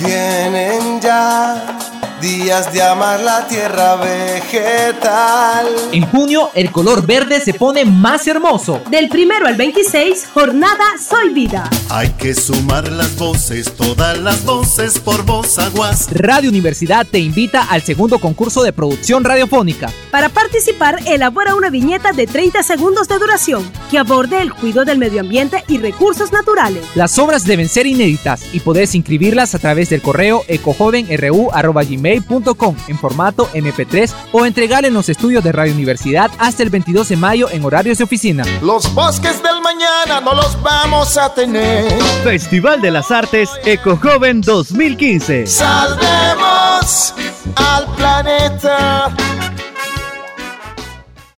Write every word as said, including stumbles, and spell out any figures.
Vienen ya días de amar la tierra vegetal. En junio, el color verde se pone más hermoso. Del primero al veintiséis, jornada Soy Vida. Hay que sumar las voces, todas las voces por Voz Aguas. Radio Universidad te invita al segundo concurso de producción radiofónica. Para participar, elabora una viñeta de treinta segundos de duración que aborde el cuidado del medio ambiente y recursos naturales. Las obras deben ser inéditas y podés inscribirlas a través del correo ecojovenru arroba gmail punto com en formato eme pe tres o entregar en los estudios de Radio Universidad hasta el veintidós de mayo en horarios de oficina. Los bosques del mañana no los vamos a tener. Festival de las Artes Ecojoven dos mil quince. Salvemos al planeta.